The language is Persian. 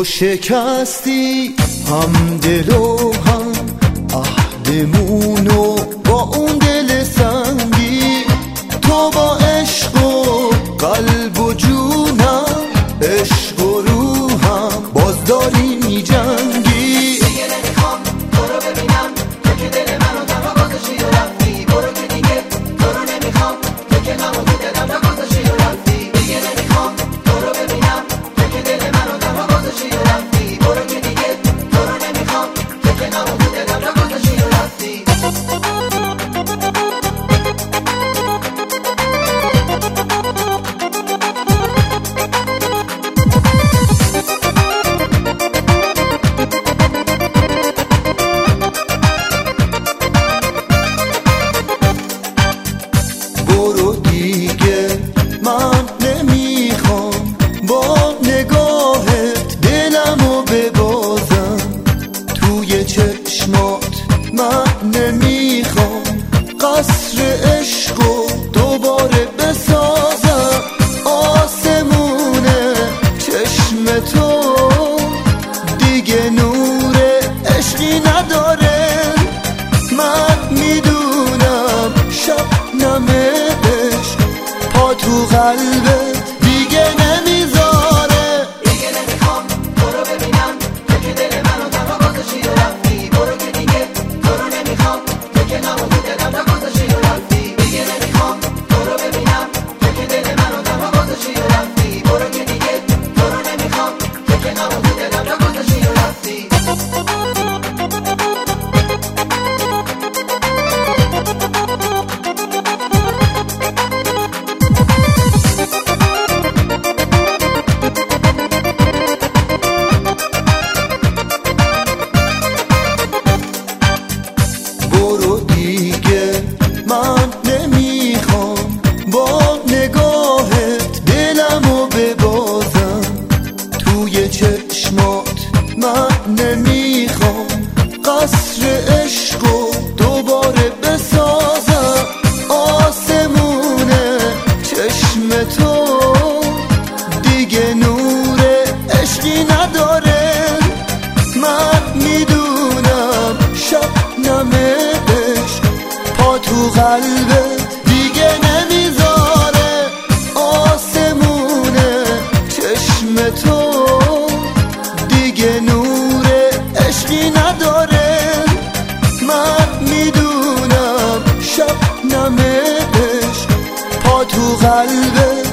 تو شکستی هم دل و هم عهدمونو با اون دل سنگی. تو با عشق و قلب و جونم، عشق و روحم باز داری می جنگی. دیگه نمیخوام تو رو ببینم، تو که دل منو تنها گذاشتی و رفتی. برو که دیگه تو رو نمیخوام، تو که غمو تو دلم نگذاشتی و رفتی. دیگه نمیخوام تو رو ببینم، تو که دل منو تنها گذاشتی و رفتی. برو که دیگه تو رو نمیخوام، تو که غمو تو دلم نگذاشتی و رفتی. برو دیگه من نمیخوام با نگاهت دلمو ببازم توی چشمات. من نمیخوام قصر عشقو دوباره بسازم. آسمون چشم تو دیگه نور عشقی نداره. من میدونم شبنم عشق پا تو قلبت دیگه نمیذاره. دیگه نمیخوام تو رو ببینم، تو که دل منو تنها گذاشتی و رفتی. برو که دیگه تو رو نمیخوام، تو که غمو تو دلم نگذاشتی و رفتی. دیگه نمیخوام تو رو ببینم، تو که دل منو تنها گذاشتی و رفتی. برو که دیگه تو رو نمیخوام، تو که غمو تو دلم نگذاشتی و رفتی. برو دیگه من نمیخوام با نگاهت دلمو ببازم توی چشمات. من نمیخوام قصر عشقو دوباره بسازم. آسمون چشم تو دیگه نور عشقی نداره. من میدونم شبنم عشق پا تو قلبت دیگه نمیذاره. آسمون چشم تو دیگه نور عشقی نداره. من میدونم شبنم عشق پا تو قلبت